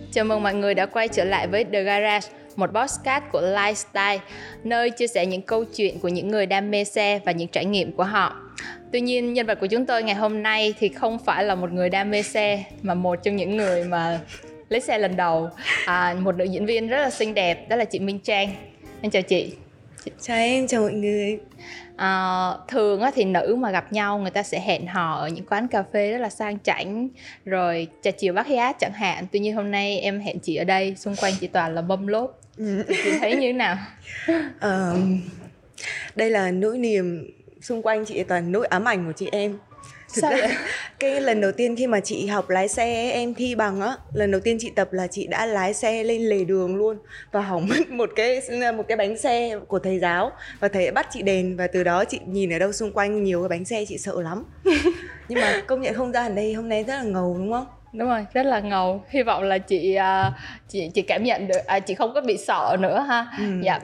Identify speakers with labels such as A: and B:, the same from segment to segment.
A: Chào mừng mọi người đã quay trở lại với The Garage, một podcast của Lifestyle, nơi chia sẻ những câu chuyện của những người đam mê xe và những trải nghiệm của họ. Tuy nhiên, nhân vật của chúng tôi ngày hôm nay thì không phải là một người đam mê xe, mà một trong những người mà lấy xe lần đầu, một nữ diễn viên rất là xinh đẹp, đó là chị Minh Trang. Em chào chị.
B: Chào em, chào mọi người.
A: Thường thì nữ mà gặp nhau người ta sẽ hẹn hò ở những quán cà phê rất là sang chảnh, rồi trà chiều bát giác chẳng hạn. Tuy nhiên hôm nay em hẹn chị ở đây, xung quanh chị toàn là bông lốp. Chị thấy như thế nào?
B: Đây là nỗi niềm xung quanh chị, toàn nỗi ám ảnh của chị em. Thực
A: Sao
B: ra
A: vậy?
B: cái lần đầu tiên khi mà chị học lái xe, em thi bằng á, lần đầu tiên chị tập là chị đã lái xe lên lề đường luôn và hỏng mất một cái bánh xe của thầy giáo, và thầy bắt chị đền, và từ đó chị nhìn ở đâu xung quanh nhiều cái bánh xe chị sợ lắm. Nhưng mà công nhận không gian ở đây hôm nay rất là ngầu đúng không?
A: Đúng rồi, rất là ngầu. Hy vọng là chị cảm nhận được, chị không có bị sợ nữa ha. Dạ.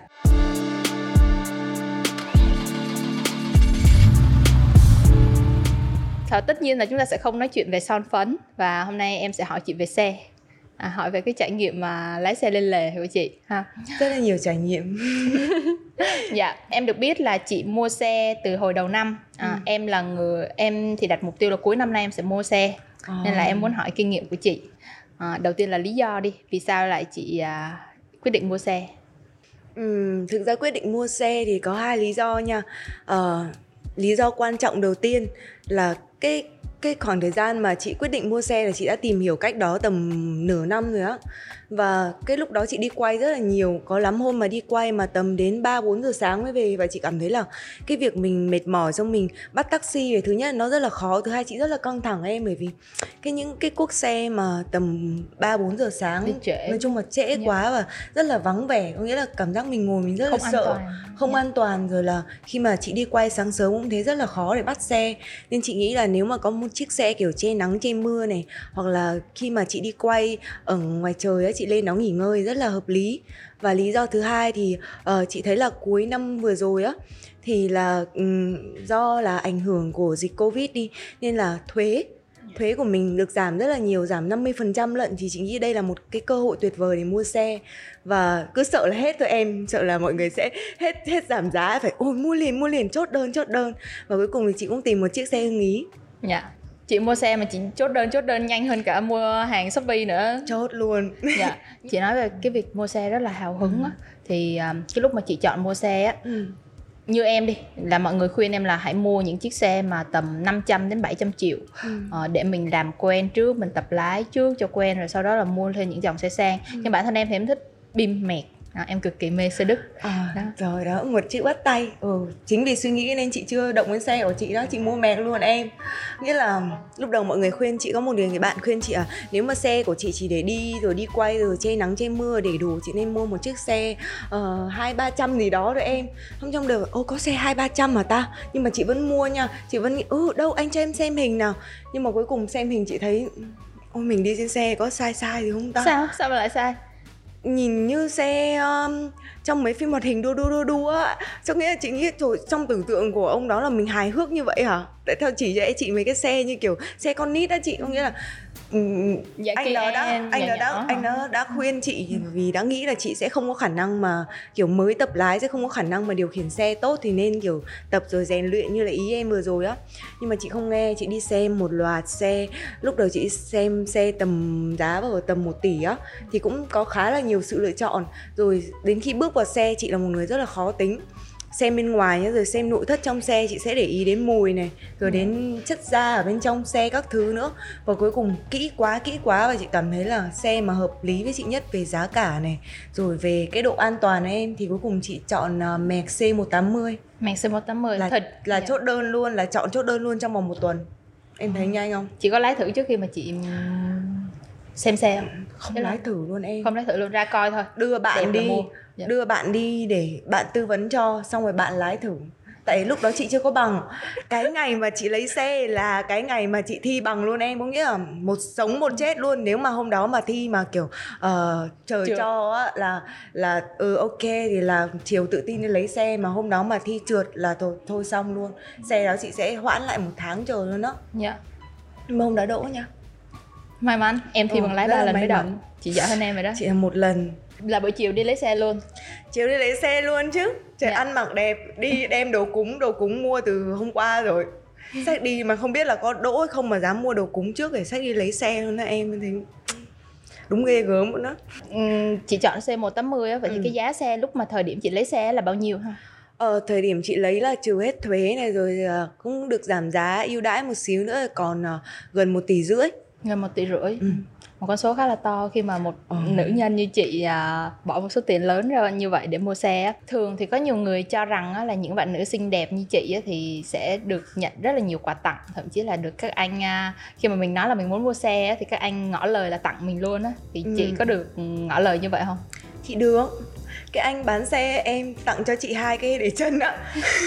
A: Tất nhiên là chúng ta sẽ không nói chuyện về son phấn, và hôm nay em sẽ hỏi chị về xe, hỏi về cái trải nghiệm mà lái xe lên lề của chị ha.
B: Rất là nhiều trải nghiệm.
A: Dạ, em được biết là chị mua xe từ hồi đầu năm. Em thì đặt mục tiêu là cuối năm nay em sẽ mua xe, nên là em muốn hỏi kinh nghiệm của chị. Đầu tiên là lý do đi, vì sao lại chị quyết định mua xe?
B: Thực ra quyết định mua xe thì có hai lý do nha. Lý do quan trọng đầu tiên là cái khoảng thời gian mà chị quyết định mua xe là chị đã tìm hiểu cách đó tầm nửa năm rồi á. Và cái lúc đó chị đi quay rất là nhiều, có lắm hôm mà đi quay mà tầm đến 3-4 giờ sáng mới về. Và chị cảm thấy là cái việc mình mệt mỏi, xong mình bắt taxi về, thứ nhất là nó rất là khó, thứ hai chị rất là căng thẳng em, bởi vì những cái cuốc xe mà tầm 3-4 giờ sáng nói chung là trễ quá và rất là vắng vẻ, có nghĩa là cảm giác mình ngồi mình rất là sợ, không an toàn. Rồi là khi mà chị đi quay sáng sớm cũng thấy rất là khó để bắt xe, nên chị nghĩ là nếu mà có một chiếc xe kiểu che nắng che mưa này, hoặc là khi mà chị đi quay ở ngoài trời ấy, chị lên đó nghỉ ngơi rất là hợp lý. Và lý do thứ hai thì chị thấy là cuối năm vừa rồi á, thì là do là ảnh hưởng của dịch Covid đi, nên là thuế của mình được giảm rất là nhiều, giảm 50% lận. Thì chị nghĩ đây là một cái cơ hội tuyệt vời để mua xe. Và cứ sợ là hết thôi em, sợ là mọi người sẽ hết giảm giá, phải ôi mua liền chốt đơn. Và cuối cùng thì chị cũng tìm một chiếc xe ưng ý.
A: Dạ. Chị mua xe mà chị chốt đơn nhanh hơn cả mua hàng Shopee nữa.
B: Chốt luôn.
A: Dạ. Chị nói về cái việc mua xe rất là hào hứng á. Thì cái lúc mà chị chọn mua xe á, như em đi, là mọi người khuyên em là hãy mua những chiếc xe mà tầm 500 đến 700 triệu để mình làm quen trước, mình tập lái trước cho quen, rồi sau đó là mua thêm những dòng xe sang. Nhưng bản thân em thì em thích bim mẹt. Em cực kỳ mê xe Đức.
B: Rồi đó, một chữ bắt tay. Chính vì suy nghĩ nên chị chưa động đến xe của chị đó, chị mua mẹt luôn em. Nghĩa là lúc đầu mọi người khuyên chị, có một người bạn khuyên chị nếu mà xe của chị chỉ để đi rồi đi quay rồi che nắng che mưa để đủ, chị nên mua một chiếc xe 200-300 gì đó rồi em. Không, trong đời có xe 200-300 mà ta. Nhưng mà chị vẫn mua nha. Chị vẫn nghĩ đâu anh cho em xem hình nào. Nhưng mà cuối cùng xem hình chị thấy mình đi trên xe có sai gì không ta?
A: Sao mà lại sai?
B: Nhìn như xe trong mấy phim hoạt hình đua á. Cho nghĩa là chị nghĩ trời, trong tưởng tượng của ông đó là mình hài hước như vậy hả? Tại theo chỉ cho chị mấy cái xe như kiểu xe con nít á chị, có nghĩa là anh đó đã khuyên chị vì đã nghĩ là chị sẽ không có khả năng mà kiểu mới tập lái, sẽ không có khả năng mà điều khiển xe tốt, thì nên kiểu tập rồi rèn luyện như là ý em vừa rồi á. Nhưng mà chị không nghe, chị đi xem một loạt xe. Lúc đầu chị xem xe tầm giá vào tầm 1 tỷ á, thì cũng có khá là nhiều sự lựa chọn. Rồi đến khi bước vào xe, chị là một người rất là khó tính. Xem bên ngoài nhá, rồi xem nội thất trong xe, chị sẽ để ý đến mùi này, rồi đến chất da ở bên trong xe các thứ nữa. Và cuối cùng kỹ quá, và chị cảm thấy là xe mà hợp lý với chị nhất về giá cả này, rồi về cái độ an toàn này em, thì cuối cùng chị chọn Merc C180.
A: Merc C180
B: là chốt đơn luôn, là chọn chốt đơn luôn trong vòng 1 tuần. Em thấy nhanh không?
A: Chị có lái thử trước khi mà chị xem xe không?
B: Không lái thử luôn em.
A: Không lái thử luôn, ra coi thôi.
B: Đưa bạn đi để bạn tư vấn cho, xong rồi bạn lái thử. Tại lúc đó chị chưa có bằng. Cái ngày mà chị lấy xe là cái ngày mà chị thi bằng luôn em. Có nghĩa là một sống một chết luôn. Nếu mà hôm đó mà thi mà kiểu trời cho á, là ok thì là chiều tự tin đi lấy xe. Mà hôm đó mà thi trượt là thôi xong luôn. Xe đó chị sẽ hoãn lại 1 tháng trời luôn đó.
A: Dạ.
B: Nhưng mà hôm đó đỗ nha.
A: May mắn, em thi bằng lái 3 lần mới đậu. Chị giỏi hơn em rồi đó.
B: Chị là 1 lần.
A: Là buổi chiều đi lấy xe luôn?
B: Chiều đi lấy xe luôn chứ. Trời, ăn mặc đẹp, đi đem đồ cúng mua từ hôm qua rồi. Xách đi mà không biết là có đỗ hay không mà dám mua đồ cúng trước để xách đi lấy xe luôn đó em. Thấy đúng ghê gớm luôn đó.
A: Chị chọn xe 180 á, vậy thì cái giá xe lúc mà thời điểm chị lấy xe là bao nhiêu ha?
B: Thời điểm chị lấy là trừ hết thuế này rồi cũng được giảm giá ưu đãi một xíu nữa, còn gần 1,5 tỷ.
A: Gần 1,5 tỷ. Một con số khá là to khi mà một nữ nhân như chị bỏ một số tiền lớn ra như vậy để mua xe. Thường thì có nhiều người cho rằng là những bạn nữ xinh đẹp như chị thì sẽ được nhận rất là nhiều quà tặng, thậm chí là được các anh khi mà mình nói là mình muốn mua xe thì các anh ngỏ lời là tặng mình luôn á. Thì chị có được ngỏ lời như vậy không?
B: Chị được. Cái anh bán xe em tặng cho chị 2 cái để chân á.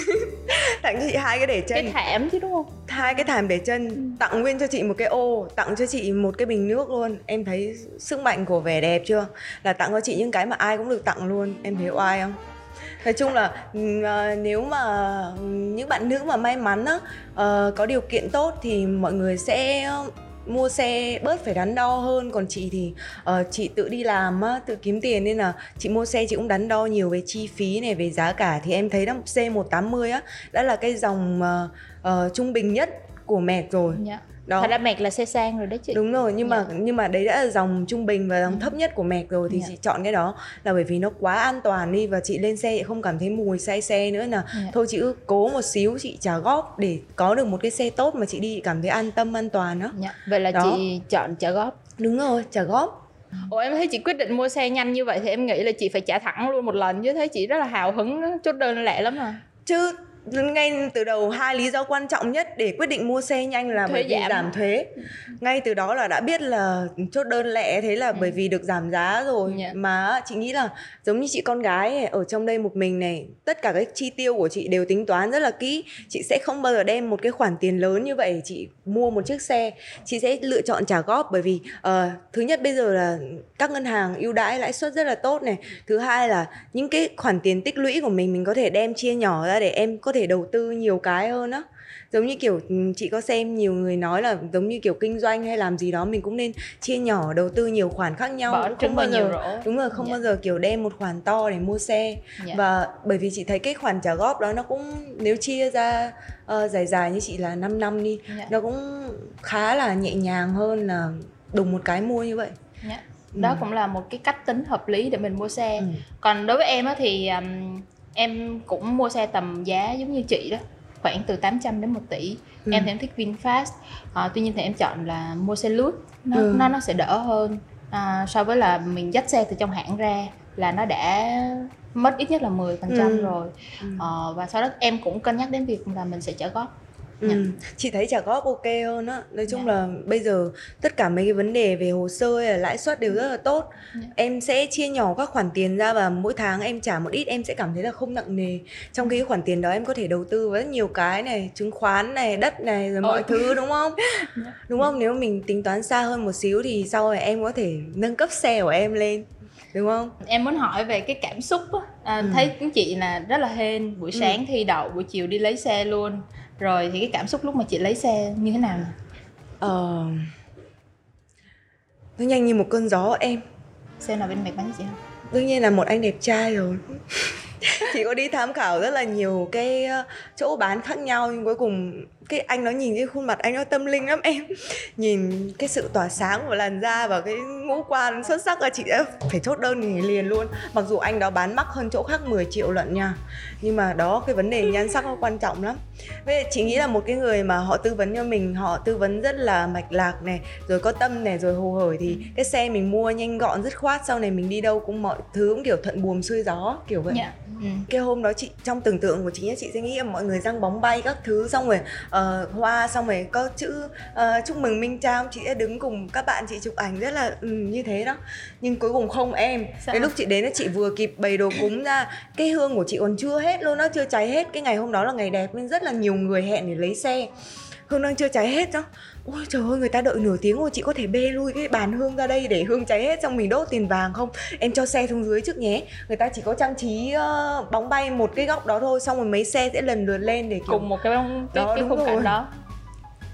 B: Tặng cho chị 2 cái để chân.
A: Cái thảm chứ đúng không?
B: 2 cái thảm để chân. Tặng nguyên cho chị một cái ô. Tặng cho chị một cái bình nước luôn. Em thấy sức mạnh của vẻ đẹp chưa? Là tặng cho chị những cái mà ai cũng được tặng luôn. Em thấy oai không? Nói chung là nếu mà những bạn nữ mà may mắn á, có điều kiện tốt thì mọi người sẽ mua xe bớt phải đắn đo hơn. Còn chị thì chị tự đi làm á, tự kiếm tiền nên là chị mua xe chị cũng đắn đo nhiều về chi phí này, về giá cả. Thì em thấy đó, C180 á đã là cái dòng trung bình nhất của Merc rồi.
A: Đó. Thật ra Merc là xe sang rồi đấy chị.
B: Đúng rồi, nhưng mà đấy đã là dòng trung bình và dòng thấp nhất của Merc rồi. Thì chị chọn cái đó là bởi vì nó quá an toàn đi. Và chị lên xe chị không cảm thấy mùi say xe nữa là thôi chị cứ cố một xíu chị trả góp để có được một cái xe tốt mà chị đi chị cảm thấy an tâm an toàn đó.
A: Vậy là chị chọn trả góp.
B: Đúng rồi, trả góp.
A: Ủa em thấy chị quyết định mua xe nhanh như vậy thì em nghĩ là chị phải trả thẳng luôn một lần chứ. Thấy chị rất là hào hứng, chốt đơn lẹ lắm à.
B: Chứ ngay từ đầu 2 lý do quan trọng nhất để quyết định mua xe nhanh là bởi vì giảm thuế. Ngay từ đó là đã biết là chốt đơn lẹ, thế là bởi vì được giảm giá rồi. Mà chị nghĩ là giống như chị con gái này, ở trong đây một mình này, tất cả các chi tiêu của chị đều tính toán rất là kỹ. Chị sẽ không bao giờ đem một cái khoản tiền lớn như vậy chị mua một chiếc xe. Chị sẽ lựa chọn trả góp bởi vì thứ nhất bây giờ là các ngân hàng ưu đãi lãi suất rất là tốt này. Thứ hai là những cái khoản tiền tích lũy của mình có thể đem chia nhỏ ra để em có thể đầu tư nhiều cái hơn á. Giống như kiểu chị có xem nhiều người nói là giống như kiểu kinh doanh hay làm gì đó mình cũng nên chia nhỏ đầu tư nhiều khoản khác nhau.
A: Bỏ
B: không bao giờ
A: nhiều rổ.
B: Đúng rồi, không bao giờ kiểu đem một khoản to để mua xe. Và bởi vì chị thấy cái khoản trả góp đó nó cũng nếu chia ra dài như chị là 5 năm đi, nó cũng khá là nhẹ nhàng hơn là đùng một cái mua như vậy.
A: Đó cũng là một cái cách tính hợp lý để mình mua xe. Còn đối với em á thì em cũng mua xe tầm giá giống như chị đó, khoảng từ 800 đến 1 tỷ. Em thì em thích VinFast. Tuy nhiên thì em chọn là mua xe lướt. Nó sẽ đỡ hơn so với là mình dắt xe từ trong hãng ra là nó đã mất ít nhất là 10% rồi. Và sau đó em cũng cân nhắc đến việc là mình sẽ trả góp.
B: Chị thấy trả góp ok hơn á. Nói chung là bây giờ tất cả mấy cái vấn đề về hồ sơ hay là lãi suất đều rất là tốt. Em sẽ chia nhỏ các khoản tiền ra và mỗi tháng em trả một ít, em sẽ cảm thấy là không nặng nề. Trong khi khoản tiền đó em có thể đầu tư với rất nhiều cái này, chứng khoán này, đất này rồi mọi thứ, đúng không? Đúng không? Nếu mình tính toán xa hơn một xíu thì sau này em có thể nâng cấp xe của em lên, đúng không?
A: Em muốn hỏi về cái cảm xúc á. Thấy chị là rất là hên, buổi sáng thi đậu, buổi chiều đi lấy xe luôn. Rồi thì cái cảm xúc lúc mà chị lấy xe như thế nào?
B: Nó nhanh như một cơn gió em.
A: Xe nào bên Merc bán cho chị không?
B: Đương nhiên là một anh đẹp trai rồi. Chị có đi tham khảo rất là nhiều cái chỗ bán khác nhau, nhưng cuối cùng cái anh nó nhìn cái khuôn mặt anh nó tâm linh lắm em. Nhìn cái sự tỏa sáng của làn da và cái ngũ quan xuất sắc là chị đã phải chốt đơn thì liền luôn. Mặc dù anh đó bán mắc hơn chỗ khác 10 triệu lận nha, nhưng mà đó, cái vấn đề nhan sắc nó quan trọng lắm. Vậy chị nghĩ là một cái người mà họ tư vấn cho mình, họ tư vấn rất là mạch lạc này, rồi có tâm này, rồi hồ hởi thì cái xe mình mua nhanh gọn dứt khoát, sau này mình đi đâu cũng mọi thứ cũng kiểu thuận buồm xuôi gió kiểu vậy. Cái hôm đó chị, trong tưởng tượng của chị nhé, chị sẽ nghĩ là mọi người răng bóng bay các thứ, xong rồi hoa, xong rồi có chữ chúc mừng Minh Trang, chị sẽ đứng cùng các bạn chị chụp ảnh rất là như thế đó. Nhưng cuối cùng không em. Cái lúc chị đến là chị vừa kịp bày đồ cúng ra, cái hương của chị còn chưa hết luôn đó, chưa cháy hết. Cái ngày hôm đó là ngày đẹp nên rất là nhiều người hẹn để lấy xe, hương đang chưa cháy hết đó. Ôi trời ơi, người ta đợi nửa tiếng rồi, chị có thể bê lui cái bàn hương ra đây để hương cháy hết xong mình đốt tiền vàng không? Em cho xe xuống dưới trước nhé. Người ta chỉ có trang trí bóng bay một cái góc đó thôi, xong rồi mấy xe sẽ lần lượt lên để kiểu
A: cùng một cái khung cảnh đó.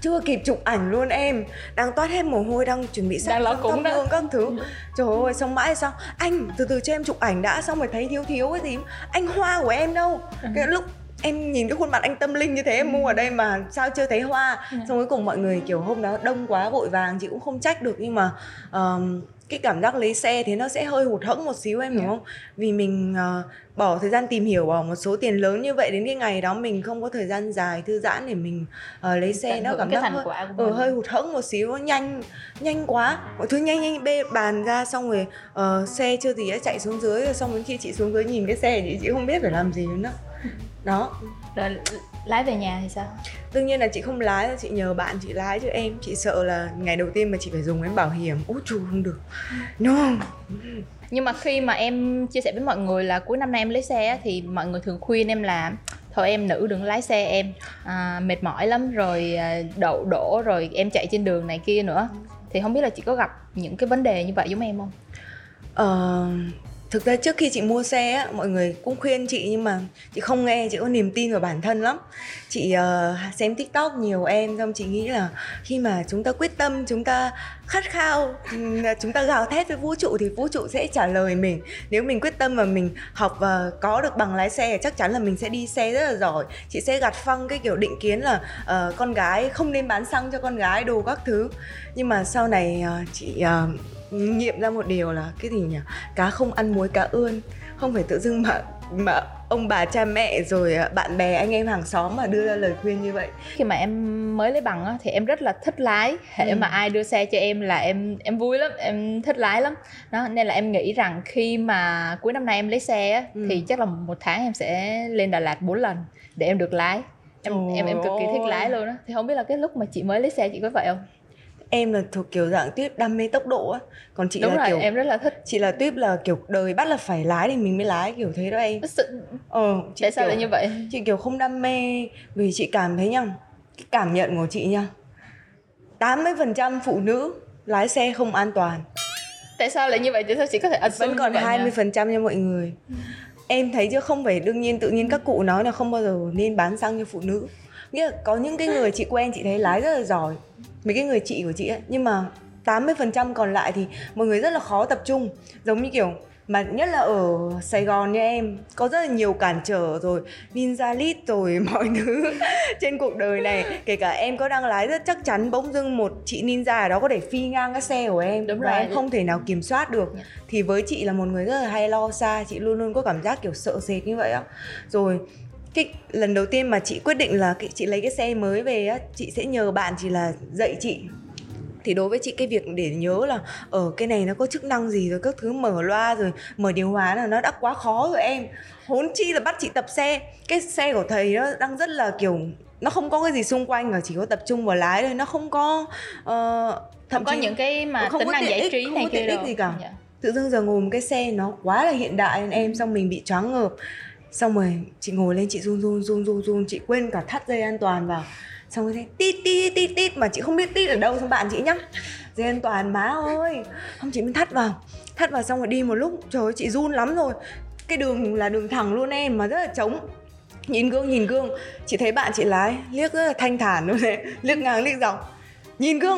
B: chưa kịp chụp ảnh luôn em, đang toát hết mồ hôi, đang chuẩn bị sắp thắp hương các thứ. Trời ơi, xong mãi sao anh từ từ cho em chụp ảnh đã, xong rồi thấy thiếu cái gì, anh hoa của em đâu. Cái lúc em nhìn cái khuôn mặt anh tâm linh như thế, em mua ở đây mà sao chưa thấy hoa. Xong cuối cùng mọi người kiểu hôm đó đông quá vội vàng, chị cũng không trách được, nhưng mà cái cảm giác lấy xe thì nó sẽ hơi hụt hẫng một xíu em hiểu không? Vì mình bỏ thời gian tìm hiểu, bỏ một số tiền lớn như vậy, đến cái ngày đó mình không có thời gian dài thư giãn để mình lấy xe, nó cảm giác hơi hụt hẫng một xíu, nhanh quá, mọi thứ nhanh bê bàn ra, xong rồi xe chưa gì đã chạy xuống dưới rồi, xong đến khi chị xuống dưới nhìn cái xe thì chị không biết phải làm gì nữa đó.
A: Rồi lái về nhà thì sao?
B: Đương nhiên là chị không lái, chị nhờ bạn chị lái chứ em. Chị sợ là ngày đầu tiên mà chị phải dùng đến bảo hiểm. Ôi chú không được. No.
A: Nhưng mà khi mà em chia sẻ với mọi người là cuối năm nay em lấy xe á, thì mọi người thường khuyên em là thôi em nữ đừng lái xe em, mệt mỏi lắm rồi, đổ rồi em chạy trên đường này kia nữa. Thì không biết là chị có gặp những cái vấn đề như vậy giống em không?
B: Thực ra trước khi chị mua xe á, mọi người cũng khuyên chị nhưng mà chị không nghe, chị có niềm tin vào bản thân lắm. Chị xem TikTok nhiều em, xong chị nghĩ là khi mà chúng ta quyết tâm, chúng ta khát khao, chúng ta gào thét với vũ trụ thì vũ trụ sẽ trả lời mình. Nếu mình quyết tâm và mình học và có được bằng lái xe thì chắc chắn là mình sẽ đi xe rất là giỏi. Chị sẽ gạt phăng cái kiểu định kiến là con gái không nên bán xăng cho con gái đồ các thứ. Nhưng mà sau này chị nghiệm ra một điều là cái gì nhỉ? Cá không ăn muối cá ươn. Không phải tự dưng mà ông bà cha mẹ rồi bạn bè anh em hàng xóm mà đưa ra lời khuyên như vậy.
A: Khi mà em mới lấy bằng á, thì em rất là thích lái. Hễ mà ai đưa xe cho em là em vui lắm, em thích lái lắm đó. Nên là em nghĩ rằng khi mà cuối năm nay em lấy xe á, thì chắc là một tháng em sẽ lên Đà Lạt 4 lần để em được lái. Em cực kỳ thích lái luôn á. Thì không biết là cái lúc mà chị mới lấy xe chị có vậy không?
B: Em là thuộc kiểu dạng tuyết đam mê tốc độ á, còn chị
A: đúng
B: là
A: rồi,
B: kiểu
A: em rất là thích.
B: Chị là tuyết là kiểu đời bắt là phải lái thì mình mới lái, kiểu thế đó em.
A: Tại sao lại như vậy?
B: Chị kiểu không đam mê, vì chị cảm thấy nha, cái cảm nhận của chị nha, 80% phụ nữ lái xe không an toàn.
A: Tại sao lại như vậy? Tại sao chị có thể
B: vẫn còn 20% cho mọi người. Em thấy chứ không phải đương nhiên tự nhiên các cụ nói là không bao giờ nên bán xăng cho phụ nữ. Nghĩa là có những cái người chị quen chị thấy lái rất là giỏi, mấy cái người chị của chị ấy, nhưng mà 80% còn lại thì mọi người rất là khó tập trung. Giống như kiểu mà nhất là ở Sài Gòn như em, có rất là nhiều cản trở rồi, Ninja Lead rồi mọi thứ trên cuộc đời này. Kể cả em có đang lái rất chắc chắn bỗng dưng một chị Ninja ở đó có thể phi ngang cái xe của em.
A: Đúng
B: và
A: rồi.
B: Em không thể nào kiểm soát được. Thì với chị là một người rất là hay lo xa, chị luôn luôn có cảm giác kiểu sợ sệt như vậy á. Rồi cái lần đầu tiên mà chị quyết định là chị lấy cái xe mới về á, chị sẽ nhờ bạn chị là dạy chị. Thì đối với chị cái việc để nhớ là ở cái này nó có chức năng gì rồi các thứ, mở loa rồi mở điều hòa là nó đã quá khó rồi em. Huống chi là bắt chị tập xe. Cái xe của thầy nó đang rất là kiểu nó không có cái gì xung quanh cả, chỉ có tập trung vào lái thôi, nó không có
A: không có những cái mà tính năng giải trí này kia đâu
B: gì cả. Tự dưng giờ ngồi một cái xe nó quá là hiện đại nên em, xong mình bị choáng ngợp. Xong rồi chị ngồi lên chị run, chị quên cả thắt dây an toàn vào. Xong rồi thấy tít mà chị không biết tít ở đâu, xong bạn chị nhá, dây an toàn má ơi. Không, chị mới thắt vào xong rồi đi một lúc, trời ơi chị run lắm rồi. Cái đường là đường thẳng luôn em, mà rất là trống. Nhìn gương, chị thấy bạn chị lái liếc rất là thanh thản luôn đấy, liếc ngang liếc dọc, nhìn gương.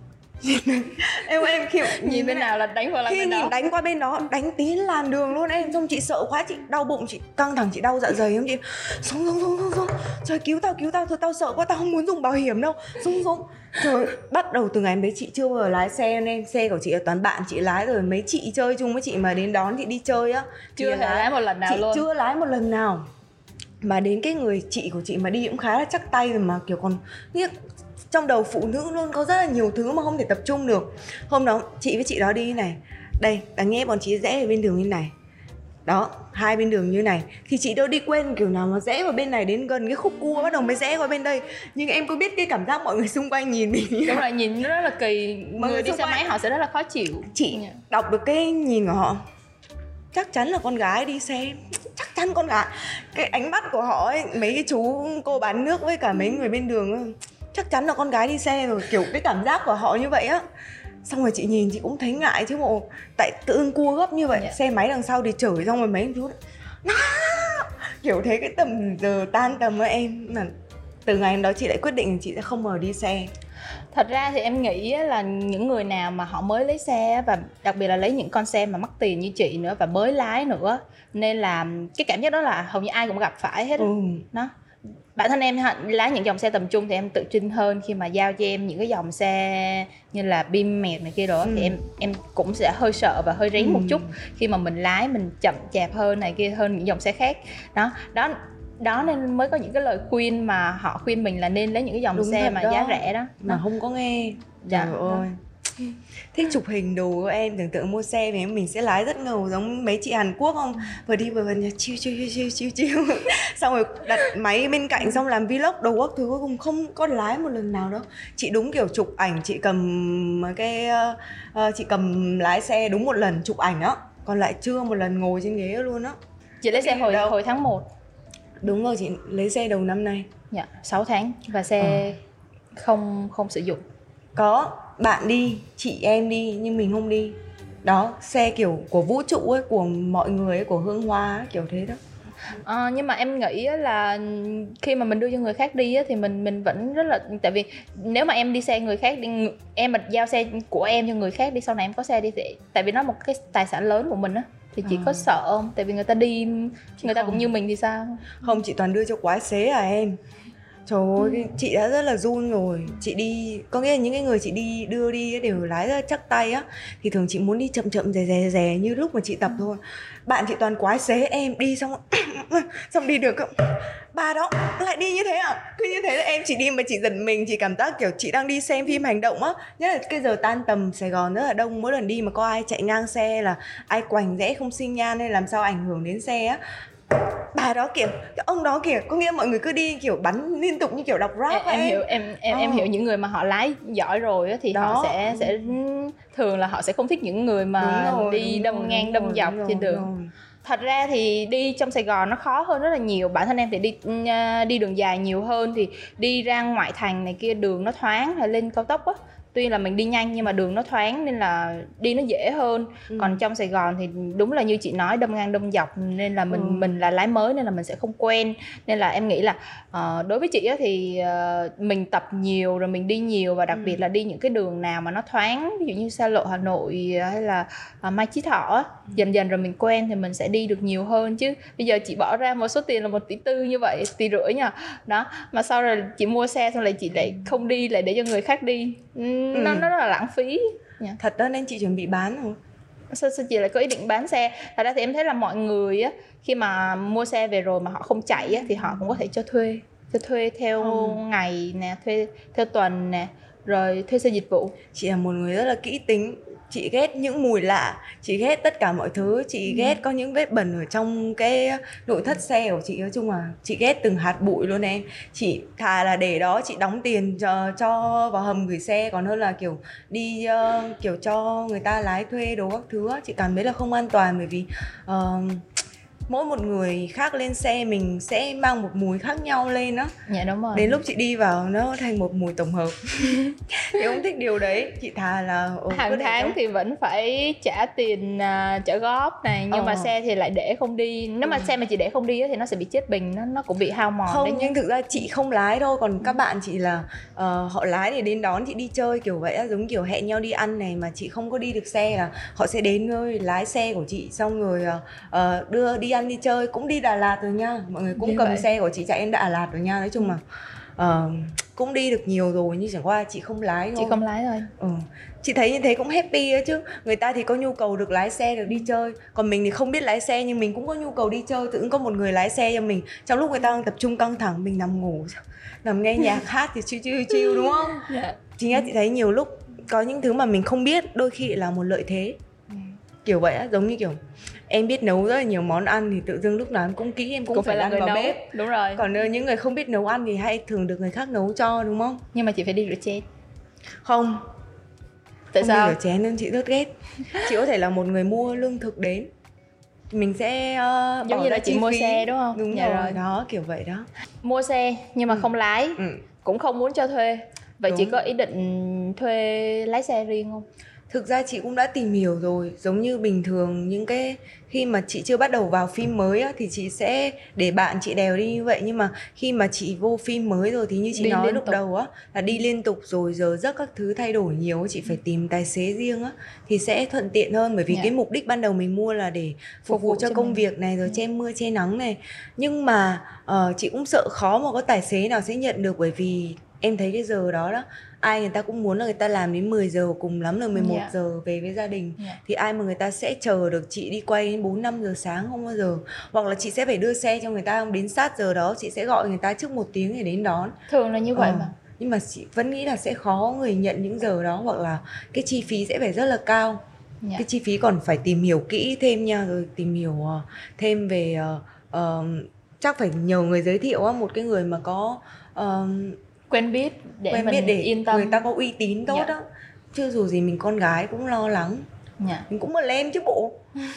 B: em kiểu
A: nhìn bên nào là đánh vào bên đó.
B: Khi đánh qua bên đó, đánh tí làn đường luôn em. Xong chị sợ quá, chị đau bụng, chị căng thẳng, chị đau dạ dày không chị. Xuống. Trời cứu tao, thôi tao sợ quá, tao không muốn dùng bảo hiểm đâu. Xuống. Trời, bắt đầu từ ngày em đấy chị chưa bao giờ lái xe nên xe của chị là toàn bạn chị lái rồi. Mấy chị chơi chung với chị mà đến đón chị đi chơi á,
A: chưa lái một lần nào
B: chị
A: luôn.
B: Chưa lái một lần nào. Mà đến cái người chị của chị mà đi cũng khá là chắc tay rồi, mà kiểu còn trong đầu phụ nữ luôn có rất là nhiều thứ mà không thể tập trung được. Hôm đó chị với chị đó đi này, đây đáng nghe bọn chị rẽ về bên đường như này đó, hai bên đường như này thì chị đâu đi quên kiểu nào mà rẽ vào bên này đến gần cái khúc cua bắt đầu mới rẽ qua bên đây. Nhưng em có biết cái cảm giác mọi người xung quanh nhìn mình
A: đúng rồi, nhìn rất là kỳ. Người đi xe máy họ sẽ rất là khó chịu.
B: Chị đọc được cái nhìn của họ, chắc chắn là con gái đi xe, chắc chắn con gái. Cái ánh mắt của họ ấy, mấy cái chú cô bán nước với cả mấy người bên đường ấy, chắc chắn là con gái đi xe rồi, kiểu cái cảm giác của họ như vậy á. Xong rồi chị nhìn chị cũng thấy ngại chứ bộ, tại tự ưng cua gấp như vậy, xe máy đằng sau thì chửi, xong rồi mấy chú kiểu thế. Cái tầm giờ tan tầm với em là từ ngày hôm đó chị lại quyết định chị sẽ không bao giờ đi xe.
A: Thật ra thì em nghĩ là những người nào mà họ mới lấy xe, và đặc biệt là lấy những con xe mà mắc tiền như chị nữa và mới lái nữa, nên là cái cảm giác đó là hầu như ai cũng gặp phải hết. Đó. Bản thân em lái những dòng xe tầm trung thì em tự tin hơn khi mà giao cho em những cái dòng xe như là Beam này kia đó, thì em cũng sẽ hơi sợ và hơi rén một chút khi mà mình lái mình chậm chạp hơn này kia hơn những dòng xe khác. Đó nên mới có những cái lời khuyên mà họ khuyên mình là nên lấy những cái dòng xe mà giá rẻ đó.
B: Mà không có nghe. Trời ơi. Thích chụp hình đồ của em, tưởng tượng mua xe thì mình sẽ lái rất ngầu giống mấy chị Hàn Quốc không? Vừa đi vừa chill xong rồi đặt máy bên cạnh xong làm vlog đồ các thứ, cuối cùng không có lái một lần nào đâu. Chị đúng kiểu chụp ảnh, chị cầm lái xe đúng một lần chụp ảnh đó, còn lại chưa một lần ngồi trên ghế luôn đó.
A: Chị lấy xe hồi tháng 1.
B: Đúng rồi, chị lấy xe đầu năm nay.
A: Dạ, 6 tháng và xe không sử dụng.
B: Có bạn đi, chị em đi nhưng mình không đi. Đó, xe kiểu của vũ trụ ấy, của mọi người ấy, của Hương Hoa ấy, kiểu thế đó.
A: Nhưng mà em nghĩ là khi mà mình đưa cho người khác đi thì mình vẫn rất là, tại vì nếu mà em đi xe người khác đi, em mà giao xe của em cho người khác đi, sau này em có xe đi thì tại vì nó một cái tài sản lớn của mình á, thì chị có sợ không? Tại vì người ta đi, người ta cũng như mình thì sao?
B: Không, chị toàn đưa cho quái xế à em. Trời ơi, chị đã rất là run rồi. Chị đi, có nghĩa là những cái người chị đưa đi đều lái rất chắc tay á. Thì thường chị muốn đi chậm chậm rè như lúc mà chị tập thôi. Bạn chị toàn quái xế, em đi xong xong đi được không? Bà đó lại đi như thế à? Cứ như thế là em chỉ đi mà chị giật mình, chị cảm giác kiểu chị đang đi xem phim hành động á. Nhất là cái giờ tan tầm Sài Gòn rất là đông, mỗi lần đi mà có ai chạy ngang xe là ai quành rẽ không xi nhan hay làm sao ảnh hưởng đến xe á. Bà đó kìa, cái ông đó kìa, có nghĩa mọi người cứ đi kiểu bắn liên tục như kiểu đọc rap.
A: Em hiểu những người mà họ lái giỏi rồi thì đó. Họ sẽ thường là họ sẽ không thích những người mà đi đâm ngang đâm dọc trên đường. Thật ra thì đi trong Sài Gòn nó khó hơn rất là nhiều. Bản thân em thì đi đường dài nhiều hơn, thì đi ra ngoại thành này kia đường nó thoáng, hay lên cao tốc á, tuy là mình đi nhanh nhưng mà đường nó thoáng nên là đi nó dễ hơn. Còn trong Sài Gòn thì đúng là như chị nói, đâm ngang đâm dọc, nên là mình là lái mới nên là mình sẽ không quen. Nên là em nghĩ là đối với chị á, thì mình tập nhiều rồi mình đi nhiều, và đặc biệt là đi những cái đường nào mà nó thoáng, ví dụ như xa lộ Hà Nội hay là Mai Chí Thọ á, dần dần rồi mình quen thì mình sẽ đi được nhiều hơn. Chứ bây giờ chị bỏ ra một số tiền là 1,4 tỷ như vậy, 1,5 tỷ nha đó, mà sau rồi chị mua xe xong lại chị lại không đi, lại để cho người khác đi, nó rất là lãng phí.
B: Thật đó, nên chị chuẩn bị bán rồi.
A: Sao chị lại có ý định bán xe? Thật ra thì em thấy là mọi người á, khi mà mua xe về rồi mà họ không chạy á, thì họ cũng có thể cho thuê theo ngày nè, thuê theo tuần nè, rồi thuê xe dịch vụ.
B: Chị là một người rất là kỹ tính. Chị ghét những mùi lạ, chị ghét tất cả mọi thứ, chị ghét có những vết bẩn ở trong cái nội thất xe của chị. Nói chung là chị ghét từng hạt bụi luôn em. Chị thà là để đó chị đóng tiền cho vào hầm gửi xe, còn hơn là kiểu đi kiểu cho người ta lái thuê đồ các thứ. Chị cảm thấy là không an toàn, bởi vì mỗi một người khác lên xe mình sẽ mang một mùi khác nhau lên á.
A: Dạ đúng rồi.
B: Đến lúc chị đi vào nó thành một mùi tổng hợp. Chị không thích điều đấy. Chị thà là
A: hàng tháng thì vẫn phải trả tiền trả góp này, nhưng mà xe thì lại để không đi. Nếu mà xe mà chị để không đi thì nó sẽ bị chết bình, nó cũng bị hao mòn.
B: Không, nhưng thực ra chị không lái đâu. Còn các bạn chị là họ lái để đến đón chị đi chơi kiểu vậy á, giống kiểu hẹn nhau đi ăn này mà chị không có đi được xe, là họ sẽ đến nơi lái xe của chị xong rồi đưa đi ăn đi chơi. Cũng đi Đà Lạt rồi nha, mọi người cũng cầm xe của chị chạy đến Đà Lạt rồi nha. Nói chung là cũng đi được nhiều rồi, nhưng chẳng qua chị không lái thôi.
A: Chị không lái thôi.
B: Chị thấy như thế cũng happy ấy chứ. Người ta thì có nhu cầu được lái xe, được đi chơi. Còn mình thì không biết lái xe nhưng mình cũng có nhu cầu đi chơi. Tự nhiên có một người lái xe cho mình, trong lúc người ta đang tập trung căng thẳng, mình nằm ngủ, nằm nghe nhạc hát thì chill đúng không? Chính là chị thấy nhiều lúc có những thứ mà mình không biết đôi khi là một lợi thế. Kiểu vậy á, giống như kiểu em biết nấu rất là nhiều món ăn thì tự dưng lúc nào em cũng kỹ, em cũng phải ăn vào
A: nấu.
B: bếp.
A: Đúng rồi.
B: Còn những người không biết nấu ăn thì hay thường được người khác nấu cho, đúng không?
A: Nhưng mà chị phải đi rửa chén.
B: Không.
A: Tại
B: không
A: sao?
B: Đi rửa chén nên chị rất ghét. Chị có thể là một người mua lương thực đến, mình sẽ
A: giống như là chị mua xe đúng không?
B: Đúng rồi, đó, kiểu vậy đó.
A: Mua xe nhưng mà không lái, cũng không muốn cho thuê. Vậy chị có ý định thuê lái xe riêng không?
B: Thực ra chị cũng đã tìm hiểu rồi, giống như bình thường những cái khi mà chị chưa bắt đầu vào phim mới á, thì chị sẽ để bạn chị đèo đi như vậy. Nhưng mà khi mà chị vô phim mới rồi thì như chị
A: Đi
B: nói
A: liên
B: lúc
A: tục.
B: đầu á, là đi liên tục rồi giờ giấc các thứ thay đổi nhiều, chị phải tìm tài xế riêng á thì sẽ thuận tiện hơn. Bởi vì cái mục đích ban đầu mình mua là để phục vụ cho công việc này, rồi che mưa che nắng này. Nhưng mà chị cũng sợ khó mà có tài xế nào sẽ nhận được, bởi vì em thấy cái giờ đó đó ai người ta cũng muốn là người ta làm đến 10 giờ, cùng lắm là 11 giờ về với gia đình. Thì ai mà người ta sẽ chờ được chị đi quay đến 4-5 giờ sáng, không bao giờ. Hoặc là chị sẽ phải đưa xe cho người ta, đến sát giờ đó chị sẽ gọi người ta trước 1 tiếng để đến đón.
A: Thường là như vậy mà.
B: Nhưng mà chị vẫn nghĩ là sẽ khó người nhận những giờ đó, hoặc là cái chi phí sẽ phải rất là cao. Cái chi phí còn phải tìm hiểu kỹ thêm nha, rồi tìm hiểu thêm về chắc phải nhờ người giới thiệu á, một cái người mà có
A: quen biết để yên tâm,
B: người ta có uy tín tốt đó. Chứ dù gì mình con gái cũng lo lắng. Mình cũng mà lên chứ bộ.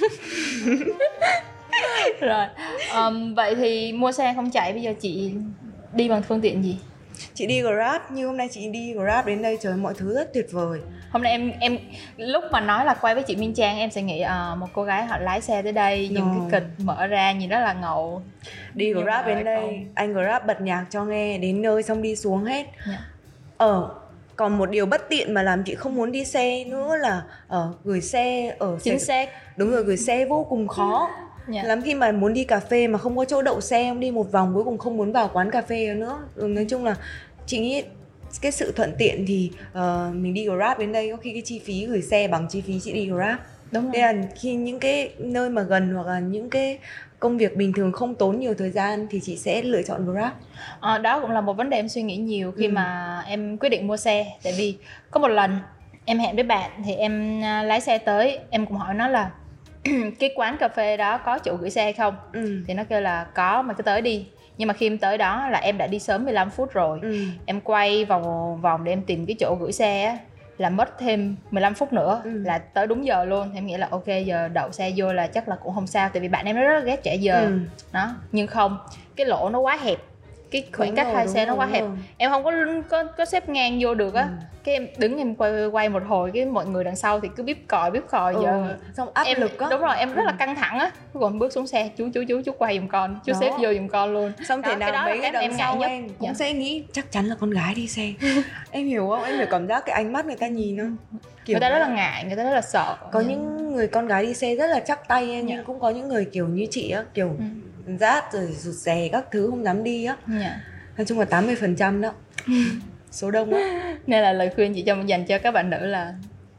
A: Rồi vậy thì mua xe không chạy, bây giờ chị đi bằng phương tiện gì?
B: Chị đi Grab, như hôm nay chị đi Grab đến đây, trời, mọi thứ rất tuyệt vời.
A: Hôm nay em lúc mà nói là quay với chị Minh Trang, em sẽ nghĩ một cô gái họ lái xe tới đây, những cái kịch mở ra nhìn rất là ngầu.
B: Đi Grab đến đây, anh Grab bật nhạc cho nghe, đến nơi xong đi xuống hết. Còn một điều bất tiện mà làm chị không muốn đi xe nữa là gửi xe ở
A: chính xác.
B: Đúng rồi, gửi xe vô cùng khó. Lắm khi mà muốn đi cà phê mà không có chỗ đậu xe, em đi một vòng cuối cùng không muốn vào quán cà phê nữa. Nói chung là chị nghĩ cái sự thuận tiện thì mình đi Grab đến đây có khi cái chi phí gửi xe bằng chi phí chị đi Grab.
A: Đúng rồi.
B: Nên là khi những cái nơi mà gần hoặc là những cái công việc bình thường không tốn nhiều thời gian thì chị sẽ lựa chọn Grab.
A: Đó cũng là một vấn đề em suy nghĩ nhiều khi mà em quyết định mua xe. Tại vì có một lần em hẹn với bạn thì em lái xe tới, em cũng hỏi nó là cái quán cà phê đó có chỗ gửi xe không? Thì nó kêu là có, mà cứ tới đi. Nhưng mà khi em tới đó là em đã đi sớm 15 phút rồi. Em quay vòng để em tìm cái chỗ gửi xe á, là mất thêm 15 phút nữa là tới đúng giờ luôn. Em nghĩ là ok, giờ đậu xe vô là chắc là cũng không sao, tại vì bạn em nó rất là ghét trễ giờ. Đó, nhưng không, cái lỗ nó quá hẹp, cái khoảng cách hai xe nó quá hẹp, em không có xếp ngang vô được á. Cái em đứng em quay một hồi, cái mọi người đằng sau thì cứ bíp còi giờ
B: xong áp lực á.
A: Đúng rồi, em rất là căng thẳng á. Còn bước xuống xe, chú quay giùm con, chú xếp vô giùm con luôn.
B: Xong thể nào mấy cái đằng sau em cũng sẽ nghĩ chắc chắn là con gái đi xe. Em hiểu không? Em hiểu cảm giác cái ánh mắt người ta nhìn không?
A: Người ta rất là ngại, người ta rất là sợ.
B: Có những người con gái đi xe rất là chắc tay em, nhưng cũng có những người kiểu như chị á, kiểu rát rồi rụt rè các thứ không dám đi á. Nói chung là 80% đó. Số đông á.
A: Nên là lời khuyên chị dành cho các bạn nữ là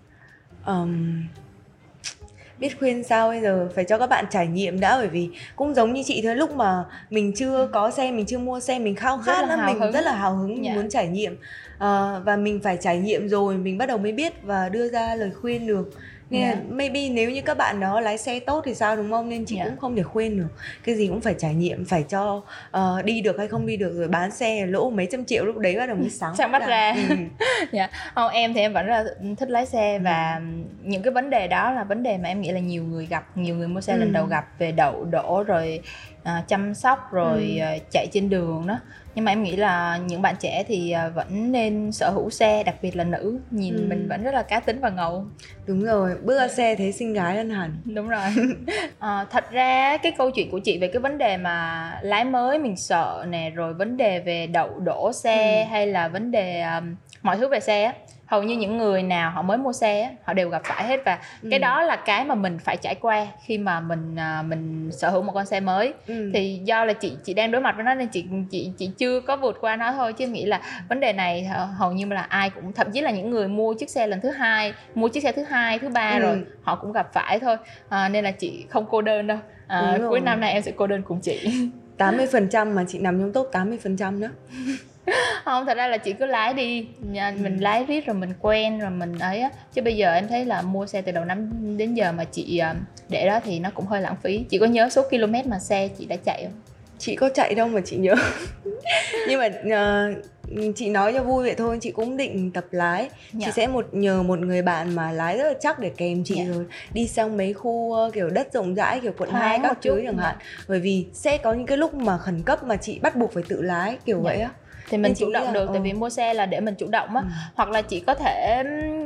B: biết khuyên sao bây giờ, phải cho các bạn trải nghiệm đã. Bởi vì cũng giống như chị thôi, lúc mà mình chưa có xe, mình chưa mua xe, mình khao khát lắm, mình rất là hào hứng, mình muốn trải nghiệm. Và mình phải trải nghiệm rồi mình bắt đầu mới biết và đưa ra lời khuyên được. Nên là maybe nếu như các bạn đó lái xe tốt thì sao, đúng không? Nên chị cũng không thể khuyên được. Cái gì cũng phải trải nghiệm, phải cho đi được hay không đi được, rồi bán xe lỗ mấy trăm triệu lúc đấy bắt đầu mới sáng
A: bắt ra. Không, em thì em vẫn rất là thích lái xe. Và những cái vấn đề đó là vấn đề mà em nghĩ là nhiều người gặp, nhiều người mua xe lần đầu gặp, về đậu đổ rồi chăm sóc rồi chạy trên đường đó. Nhưng mà em nghĩ là những bạn trẻ thì vẫn nên sở hữu xe, đặc biệt là nữ. Nhìn mình vẫn rất là cá tính và ngầu.
B: Đúng rồi, bước ra xe thấy xinh gái hơn hẳn.
A: Đúng rồi. Thật ra cái câu chuyện của chị về cái vấn đề mà lái mới mình sợ nè, rồi vấn đề về đậu đổ xe hay là vấn đề mọi thứ về xe á, hầu như những người nào họ mới mua xe á, họ đều gặp phải hết. Và cái đó là cái mà mình phải trải qua khi mà mình sở hữu một con xe mới. Thì do là chị đang đối mặt với nó nên chị chưa có vượt qua nó thôi. Chứ em nghĩ là vấn đề này hầu như là ai cũng, thậm chí là những người mua chiếc xe lần thứ hai, mua chiếc xe thứ hai, thứ ba rồi, họ cũng gặp phải thôi. Nên là chị không cô đơn đâu. Cuối năm nay em sẽ cô đơn cùng chị.
B: 80% mà chị nằm trong top 80% đó.
A: Không, thật ra là chị cứ lái đi, mình lái riết rồi mình quen rồi mình ấy á. Chứ bây giờ em thấy là mua xe từ đầu năm đến giờ mà chị để đó thì nó cũng hơi lãng phí. Chị có nhớ số km mà xe chị đã chạy không?
B: Chị có chạy đâu mà chị nhớ. Nhưng mà chị nói cho vui vậy thôi, chị cũng định tập lái. Chị sẽ nhờ một người bạn mà lái rất là chắc để kèm chị, rồi đi sang mấy khu kiểu đất rộng rãi, kiểu quận 2 các thứ chẳng hạn. Bởi vì sẽ có những cái lúc mà khẩn cấp mà chị bắt buộc phải tự lái kiểu vậy á.
A: Thì mình chủ động được, tại vì mua xe là để mình chủ động á. Hoặc là chị có thể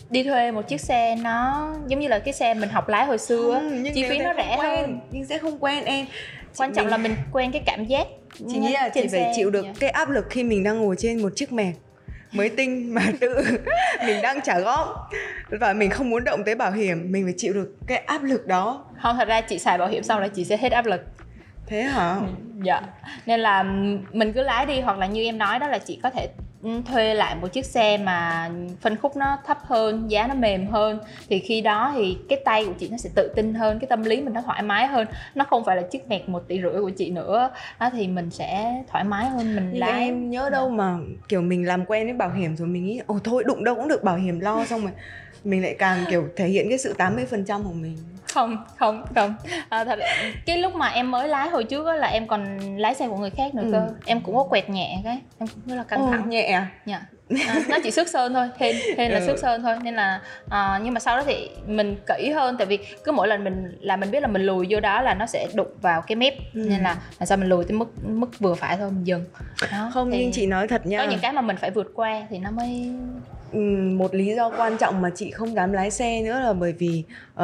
A: đi thuê một chiếc xe nó giống như là cái xe mình học lái hồi xưa, chi phí nó rẻ hơn.
B: Nhưng sẽ không quen em.
A: Quan trọng là mình quen cái cảm giác.
B: Chị nghĩ là chị phải chịu được cái áp lực khi mình đang ngồi trên một chiếc mẹc mới tinh mà tự mình đang trả góp và mình không muốn động tới bảo hiểm, mình phải chịu được cái áp lực đó.
A: Không, thật ra chị xài bảo hiểm xong là chị sẽ hết áp lực.
B: Thế hả?
A: Dạ. Nên là mình cứ lái đi, hoặc là như em nói đó là chị có thể thuê lại một chiếc xe mà phân khúc nó thấp hơn, giá nó mềm hơn, thì khi đó thì cái tay của chị nó sẽ tự tin hơn, cái tâm lý mình nó thoải mái hơn, nó không phải là chiếc mẹc 1,5 tỷ của chị nữa đó, thì mình sẽ thoải mái hơn mình
B: nhưng
A: lái.
B: em nhớ đâu mà kiểu mình làm quen với bảo hiểm rồi mình nghĩ ồ thôi đụng đâu cũng được bảo hiểm lo, xong rồi mình lại càng kiểu thể hiện cái sự 80% của mình.
A: Không thật cái lúc mà em mới lái hồi trước á, là em còn lái xe của người khác nữa cơ. Em cũng có quẹt nhẹ cái em cũng rất là căng thẳng.
B: Nhẹ à?
A: Dạ. Nó chỉ xước sơn thôi, hên là xước sơn thôi, nên là nhưng mà sau đó thì mình kỹ hơn, tại vì cứ mỗi lần mình biết là mình lùi vô đó là nó sẽ đụng vào cái mép, nên là sao mình lùi tới mức vừa phải thôi, mình dừng đó.
B: Không, nhưng chị nói thật nha,
A: có những cái mà mình phải vượt qua thì nó mới.
B: Một lý do quan trọng mà chị không dám lái xe nữa là bởi vì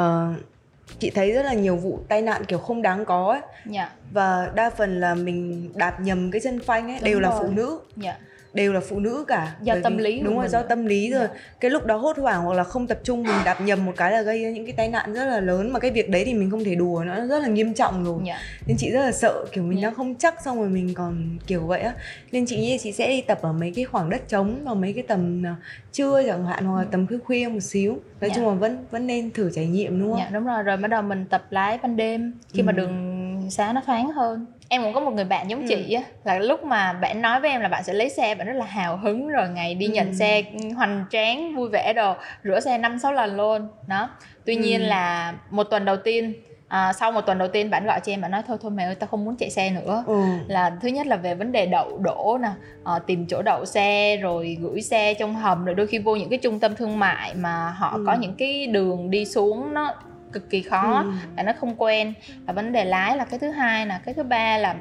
B: chị thấy rất là nhiều vụ tai nạn kiểu không đáng có ấy.
A: Dạ.
B: Và đa phần là mình đạp nhầm cái chân phanh ấy. Đúng đều rồi. Là phụ nữ.
A: Dạ.
B: Đều là phụ nữ cả.
A: Do tâm lý.
B: Đúng rồi, do tâm lý rồi. Cái lúc đó hốt hoảng hoặc là không tập trung, mình đạp nhầm một cái là gây ra những cái tai nạn rất là lớn. Mà cái việc đấy thì mình không thể đùa, nó rất là nghiêm trọng rồi. Nên chị rất là sợ kiểu mình đang không chắc, xong rồi mình còn kiểu vậy á. Nên chị nghĩ chị sẽ đi tập ở mấy cái khoảng đất trống, vào mấy cái tầm trưa chẳng hạn, hoặc là tầm khuya một xíu. Nói chung là vẫn nên thử trải nghiệm, đúng không?
A: Dạ đúng rồi, rồi bắt đầu mình tập lái ban đêm khi mà đường xá nó thoáng hơn. Em cũng có một người bạn giống chị á, là lúc mà bạn nói với em là bạn sẽ lấy xe, bạn rất là hào hứng, rồi ngày đi nhận xe hoành tráng vui vẻ đồ, rửa xe 5-6 lần luôn đó. Tuy nhiên là một tuần đầu tiên, sau một tuần đầu tiên bạn gọi cho em, bạn nói thôi mẹ ơi tao không muốn chạy xe nữa. Là thứ nhất là về vấn đề đậu đổ nè, tìm chỗ đậu xe, rồi gửi xe trong hầm, rồi đôi khi vô những cái trung tâm thương mại mà họ có những cái đường đi xuống nó cực kỳ khó, bạn nó không quen, là vấn đề lái là cái thứ hai nè. Cái thứ ba là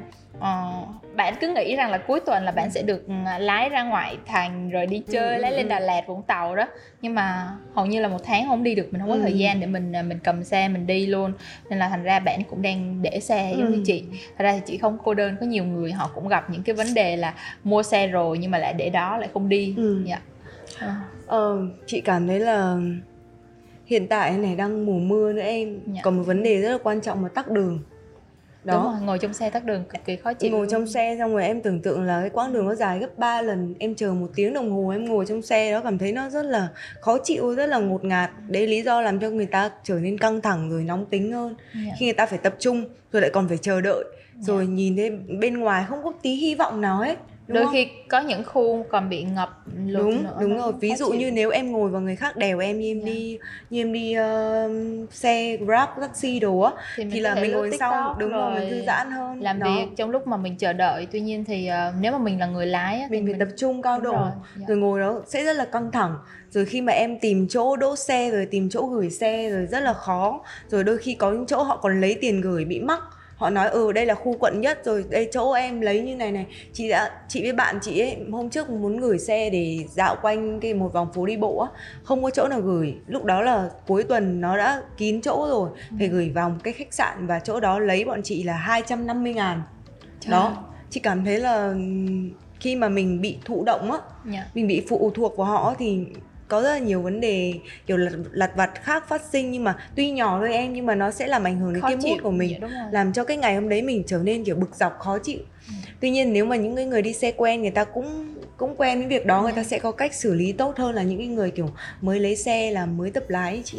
A: bạn cứ nghĩ rằng là cuối tuần là bạn sẽ được lái ra ngoại thành rồi đi chơi, lái lên Đà Lạt, Vũng Tàu đó, nhưng mà hầu như là 1 tháng không đi được, mình không có thời gian để mình cầm xe mình đi luôn. Nên là thành ra bạn cũng đang để xe giống như chị. Thật ra thì chị không cô đơn, có nhiều người họ cũng gặp những cái vấn đề là mua xe rồi nhưng mà lại để đó, lại không đi. Dạ.
B: Chị cảm thấy là hiện tại này đang mùa mưa nữa em, còn một vấn đề rất là quan trọng là tắc đường. Đó.
A: Đúng rồi, ngồi trong xe tắc đường cực kỳ khó chịu.
B: Ngồi trong xe xong rồi em tưởng tượng là cái quãng đường nó dài gấp 3 lần, em chờ 1 tiếng đồng hồ em ngồi trong xe đó, cảm thấy nó rất là khó chịu, rất là ngột ngạt. Đấy lý do làm cho người ta trở nên căng thẳng rồi nóng tính hơn. Khi người ta phải tập trung rồi lại còn phải chờ đợi, rồi nhìn thấy bên ngoài không có tí hy vọng nào hết.
A: Đôi khi có những khu còn bị ngập lụt nữa.
B: Đúng rồi, ví dụ như nếu em ngồi và người khác đèo em như em đi xe Grab, taxi đồ á, thì là mình ngồi sau, đúng rồi, mình thư giãn hơn,
A: làm việc trong lúc mà mình chờ đợi. Tuy nhiên thì nếu mà mình là người lái á,
B: mình phải tập trung cao độ, rồi ngồi đó sẽ rất là căng thẳng. Rồi khi mà em tìm chỗ đỗ xe, rồi tìm chỗ gửi xe, rồi rất là khó. Rồi đôi khi có những chỗ họ còn lấy tiền gửi bị mắc, họ nói đây là khu quận nhất, rồi đây chỗ em lấy như này. Chị với bạn chị ấy hôm trước muốn gửi xe để dạo quanh một vòng phố đi bộ á, không có chỗ nào gửi. Lúc đó là cuối tuần nó đã kín chỗ rồi, phải gửi vào một cái khách sạn, và chỗ đó lấy bọn chị là 250.000. Đó, chị cảm thấy là khi mà mình bị thụ động á, mình bị phụ thuộc vào họ thì có rất là nhiều vấn đề kiểu lặt vặt khác phát sinh, nhưng mà tuy nhỏ thôi em, nhưng mà nó sẽ làm ảnh hưởng đến cái mood của mình, làm cho cái ngày hôm đấy mình trở nên kiểu bực dọc, khó chịu. Tuy nhiên nếu mà những người đi xe quen, người ta cũng quen với việc đó, người ta sẽ có cách xử lý tốt hơn là những cái người kiểu mới lấy xe, là mới tập lái chị.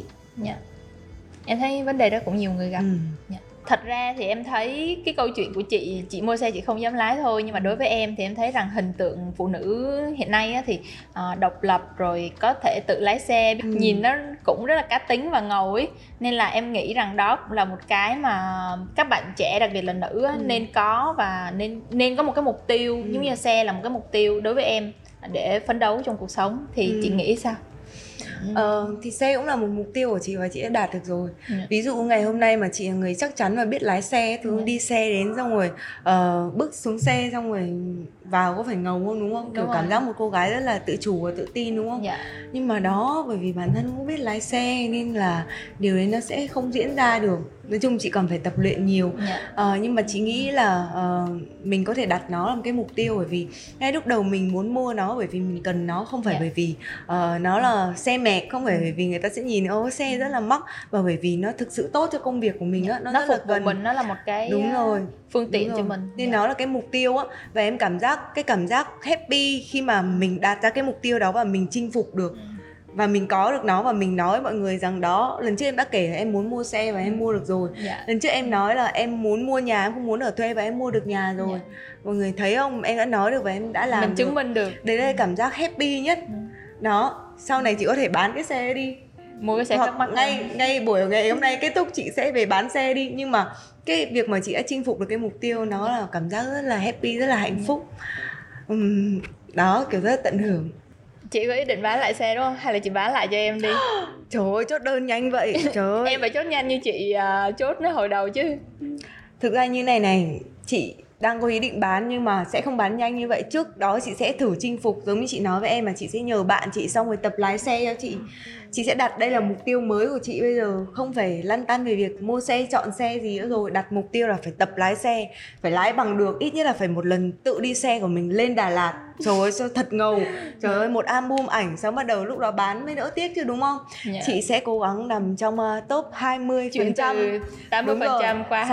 A: Em thấy vấn đề đó cũng nhiều người gặp. Thật ra thì em thấy cái câu chuyện của chị mua xe chị không dám lái thôi, nhưng mà đối với em thì em thấy rằng hình tượng phụ nữ hiện nay á, thì độc lập rồi có thể tự lái xe, nhìn nó cũng rất là cá tính và ngầu ấy. Nên là em nghĩ rằng đó cũng là một cái mà các bạn trẻ, đặc biệt là nữ á, nên có, và nên có một cái mục tiêu, giống như xe là một cái mục tiêu đối với em để phấn đấu trong cuộc sống. Thì chị nghĩ sao?
B: Thì xe cũng là một mục tiêu của chị và chị đã đạt được rồi. Ví dụ ngày hôm nay mà chị là người chắc chắn và biết lái xe, thì đi xe đến xong rồi bước xuống xe xong rồi vào có phải ngầu không, đúng không? Kiểu cảm giác một cô gái rất là tự chủ và tự tin, đúng không? Nhưng mà đó, bởi vì bản thân không biết lái xe nên là điều đấy nó sẽ không diễn ra được. Nói chung chị còn phải tập luyện nhiều. Nhưng mà chị nghĩ là mình có thể đặt nó làm cái mục tiêu, bởi vì ngay lúc đầu mình muốn mua nó bởi vì mình cần nó, không phải bởi vì nó là xe mẹc, không phải bởi vì người ta sẽ nhìn xe rất là mắc, mà bởi vì nó thực sự tốt cho công việc của mình á. Nó rất
A: phục
B: là
A: vụ mình, nó là một cái
B: đúng rồi,
A: phương tiện cho mình,
B: nên nó là cái mục tiêu á. Và em cảm giác happy khi mà mình đạt ra cái mục tiêu đó và mình chinh phục được và mình có được nó, và mình nói mọi người rằng đó, lần trước em đã kể là em muốn mua xe và em mua được rồi. Lần trước em nói là em muốn mua nhà, em không muốn ở thuê và em mua được nhà rồi. Mọi người thấy không, em đã nói được và em đã làm
A: mình chứng minh được.
B: Đấy là cảm giác happy nhất. Đó, sau này chị có thể bán cái xe đi,
A: mua cái xe
B: hoặc
A: khác mắc
B: ngay buổi ngày hôm nay kết thúc chị sẽ về bán xe đi. Nhưng mà cái việc mà chị đã chinh phục được cái mục tiêu, nó là cảm giác rất là happy, rất là hạnh phúc. Đó, kiểu rất là tận hưởng.
A: Chị có ý định bán lại xe đúng không? Hay là chị bán lại cho em đi?
B: Trời ơi, chốt đơn nhanh vậy. Trời ơi.
A: Em phải chốt nhanh như chị chốt nó hồi đầu chứ.
B: Thực ra như này, chị đang có ý định bán nhưng mà sẽ không bán nhanh như vậy. Trước đó chị sẽ thử chinh phục, giống như chị nói với em, mà chị sẽ nhờ bạn chị xong rồi tập lái xe cho chị. Chị sẽ đặt đây là mục tiêu mới của chị bây giờ, không phải lăn tăn về việc mua xe, chọn xe gì nữa rồi. Đặt mục tiêu là phải tập lái xe, phải lái bằng được, ít nhất là phải một lần tự đi xe của mình lên Đà Lạt. Trời ơi, sao thật ngầu. Trời ơi, một album ảnh, xong bắt đầu lúc đó bán mới đỡ tiếc chứ, đúng không? Chị sẽ cố gắng nằm trong top 20%.
A: Chuyển từ 80% qua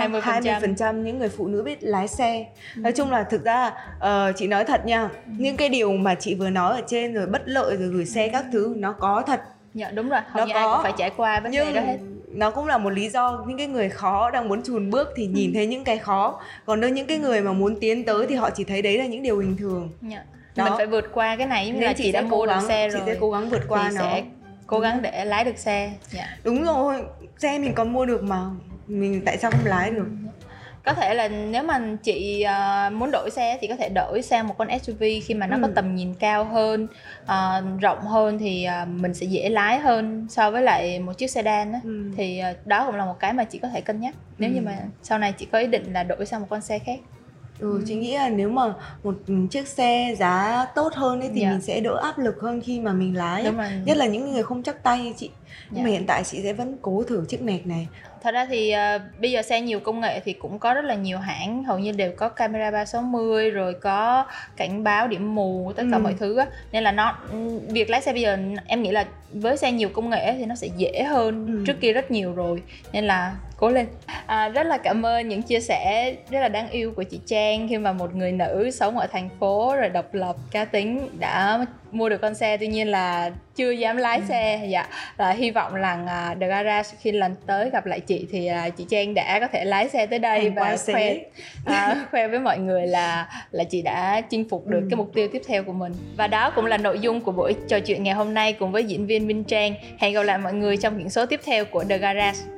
B: 20% những người phụ nữ biết lái xe. Nói chung là thực ra chị nói thật nha, những cái điều mà chị vừa nói ở trên rồi, bất lợi rồi gửi xe các thứ, nó có thật.
A: Dạ đúng rồi, hầu như ai cũng phải trải qua vấn đề đó hết.
B: Nó cũng là một lý do những cái người khó đang muốn chùn bước thì nhìn thấy những cái khó, còn đối những cái người mà muốn tiến tới thì họ chỉ thấy đấy là những điều bình thường.
A: Mình phải vượt qua cái này, giống như là chị đã mua được xe rồi,
B: chị sẽ cố gắng vượt qua
A: thì
B: nó,
A: sẽ cố gắng để lái được xe.
B: Đúng rồi, xe mình còn mua được mà mình tại sao không lái được.
A: Có thể là nếu mà chị muốn đổi xe thì có thể đổi sang một con SUV khi mà nó có tầm nhìn cao hơn, rộng hơn thì mình sẽ dễ lái hơn so với lại một chiếc sedan á. Thì đó cũng là một cái mà chị có thể cân nhắc nếu như mà sau này chị có ý định là đổi sang một con xe khác.
B: Chị nghĩ là nếu mà một chiếc xe giá tốt hơn ấy thì mình sẽ đỡ áp lực hơn khi mà mình lái. Nhất là những người không chắc tay như chị. Nhưng mà hiện tại chị sẽ vẫn cố thử chiếc nẹt này.
A: Thật ra thì bây giờ xe nhiều công nghệ thì cũng có rất là nhiều hãng, hầu như đều có camera 360 rồi có cảnh báo điểm mù, tất cả mọi thứ á. Nên là việc lái xe bây giờ em nghĩ là với xe nhiều công nghệ thì nó sẽ dễ hơn trước kia rất nhiều rồi. Nên là cố lên. Rất là cảm ơn những chia sẻ rất là đáng yêu của chị Trang, khi mà một người nữ sống ở thành phố rồi độc lập, cá tính đã mua được con xe, tuy nhiên là chưa dám lái xe. Hy vọng rằng The Garage khi lần tới gặp lại chị thì chị Trang đã có thể lái xe tới đây và khoe với mọi người là chị đã chinh phục được cái mục tiêu tiếp theo của mình. Và đó cũng là nội dung của buổi trò chuyện ngày hôm nay cùng với diễn viên Minh Trang. Hẹn gặp lại mọi người trong những số tiếp theo của The Garage.